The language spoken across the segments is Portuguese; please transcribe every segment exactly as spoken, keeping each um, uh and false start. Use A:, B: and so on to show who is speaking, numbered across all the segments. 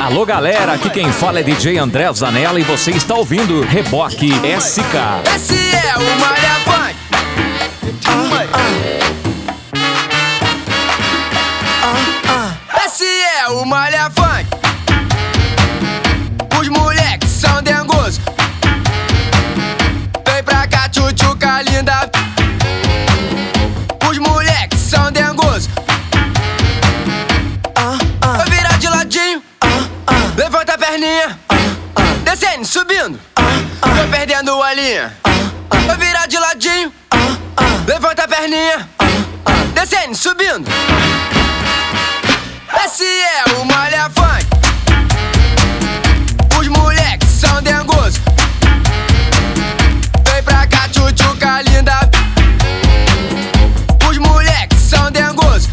A: Alô galera, aqui quem fala é D J André Zanella e você está ouvindo Reboque S K.
B: Esse é o Malha Funk. Esse é o Malha Funk. Os moleques são dengosos. Vem pra cá, tchutchuca linda. Os moleques são dengosos. Vai virar de ladinho. Levanta a perninha. Descendo, subindo. Tô perdendo a linha. Vai virar de ladinho. Levanta a perninha. Descendo, subindo. Esse é o Malha Funk. Os moleques são dengosos. Vem pra cá, tchutchuca linda. Os moleques são dengosos.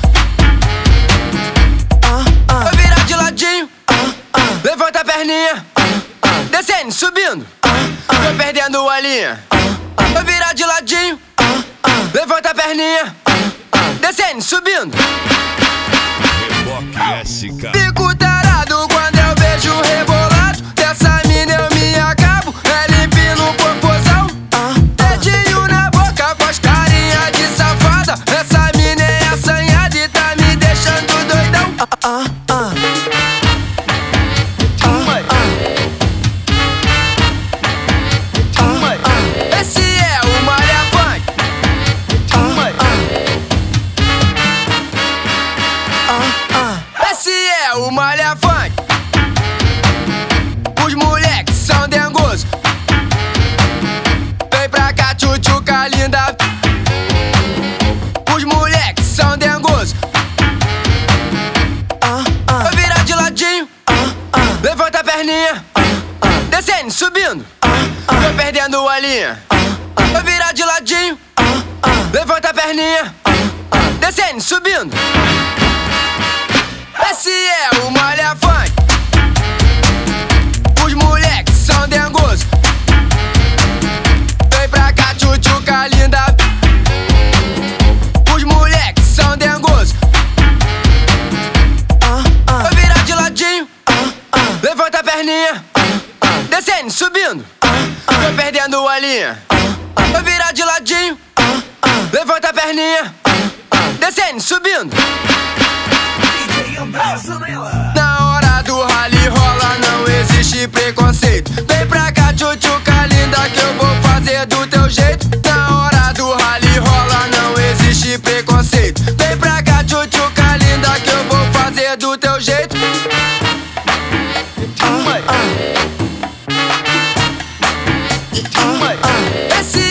B: Vai virar de ladinho. Levanta a perninha. Descendo, subindo. Tô perdendo a linha. Vai virar de ladinho. Levanta a perninha. Descendo, subindo. Fico tarado quando eu vejo o rebolado dessa mina, eu me acabo. É limpinho no popozão. Dedinho na boca, faz carinha de safada. Essa mina é assanhada e tá me deixando doidão. Esse é o Malha Funk. Esse é o Malha Funk. Os moleques são dengosos. Vem pra cá, tchutchuca linda. Os moleques são dengosos. Vai virar de ladinho. Levanta a perninha. Descendo, subindo. Tô perdendo a linha. Vai virar de ladinho. Levanta a perninha. Descendo, subindo. Esse é o Malha Funk. Os moleques são dengosos. Vem pra cá, tchutchuca linda. Os moleques são dengosos. Vai virar de ladinho. Levanta a perninha. Descendo, subindo. Tô perdendo a linha. Vai virar de ladinho. Levanta a perninha. Descendo, subindo. Na hora do rally rola, não existe preconceito. Vem pra cá, tchutchuca linda, que eu vou fazer do teu jeito. Na hora do rally rola, não existe preconceito. Vem pra cá, tchutchuca linda, que eu vou fazer do teu jeito. Esse